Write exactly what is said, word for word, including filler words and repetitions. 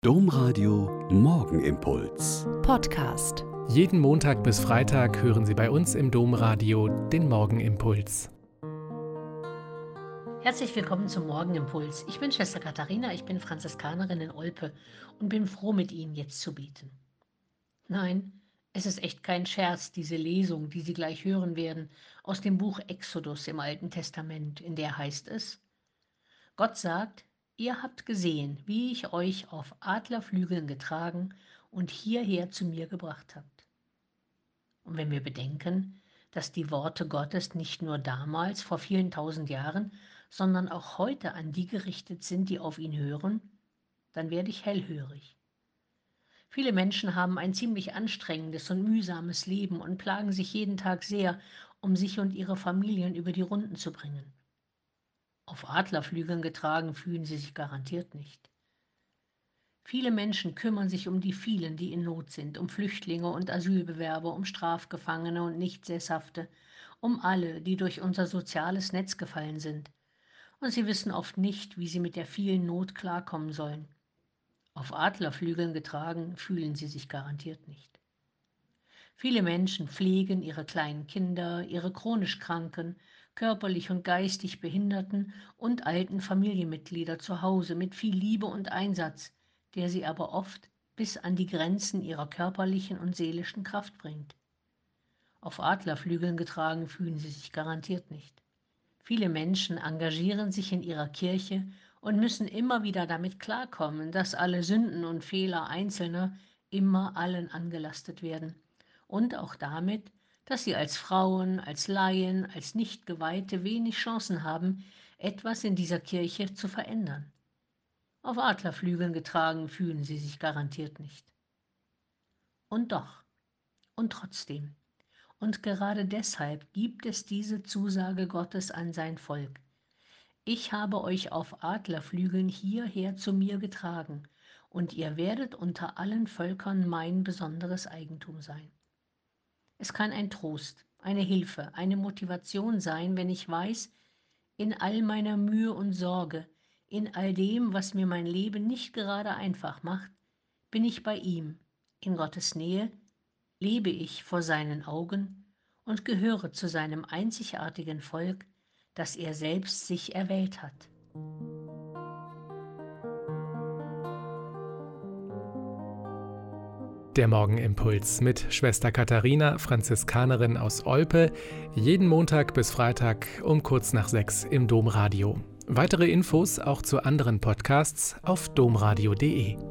Domradio Morgenimpuls. Podcast. Jeden Montag bis Freitag hören Sie bei uns im Domradio den Morgenimpuls. Herzlich willkommen zum Morgenimpuls. Ich bin Schwester Katharina, ich bin Franziskanerin in Olpe und bin froh, mit Ihnen jetzt zu beten. Nein, es ist echt kein Scherz, diese Lesung, die Sie gleich hören werden, aus dem Buch Exodus im Alten Testament, in der heißt es: Gott sagt: Ihr habt gesehen, wie ich euch auf Adlerflügeln getragen und hierher zu mir gebracht habt. Und wenn wir bedenken, dass die Worte Gottes nicht nur damals, vor vielen tausend Jahren, sondern auch heute an die gerichtet sind, die auf ihn hören, dann werde ich hellhörig. Viele Menschen haben ein ziemlich anstrengendes und mühsames Leben und plagen sich jeden Tag sehr, um sich und ihre Familien über die Runden zu bringen. Auf Adlerflügeln getragen fühlen sie sich garantiert nicht. Viele Menschen kümmern sich um die vielen, die in Not sind, um Flüchtlinge und Asylbewerber, um Strafgefangene und Nichtsesshafte, um alle, die durch unser soziales Netz gefallen sind. Und sie wissen oft nicht, wie sie mit der vielen Not klarkommen sollen. Auf Adlerflügeln getragen fühlen sie sich garantiert nicht. Viele Menschen pflegen ihre kleinen Kinder, ihre chronisch Kranken, körperlich und geistig Behinderten und alten Familienmitglieder zu Hause mit viel Liebe und Einsatz, der sie aber oft bis an die Grenzen ihrer körperlichen und seelischen Kraft bringt. Auf Adlerflügeln getragen fühlen sie sich garantiert nicht. Viele Menschen engagieren sich in ihrer Kirche und müssen immer wieder damit klarkommen, dass alle Sünden und Fehler Einzelner immer allen angelastet werden. Und auch damit, dass sie als Frauen, als Laien, als Nichtgeweihte wenig Chancen haben, etwas in dieser Kirche zu verändern. Auf Adlerflügeln getragen fühlen sie sich garantiert nicht. Und doch, und trotzdem, und gerade deshalb gibt es diese Zusage Gottes an sein Volk: Ich habe euch auf Adlerflügeln hierher zu mir getragen, und ihr werdet unter allen Völkern mein besonderes Eigentum sein. Es kann ein Trost, eine Hilfe, eine Motivation sein, wenn ich weiß, in all meiner Mühe und Sorge, in all dem, was mir mein Leben nicht gerade einfach macht, bin ich bei ihm, in Gottes Nähe, lebe ich vor seinen Augen und gehöre zu seinem einzigartigen Volk, das er selbst sich erwählt hat. Der Morgenimpuls mit Schwester Katharina, Franziskanerin aus Olpe, jeden Montag bis Freitag um kurz nach sechs im Domradio. Weitere Infos auch zu anderen Podcasts auf domradio punkt de.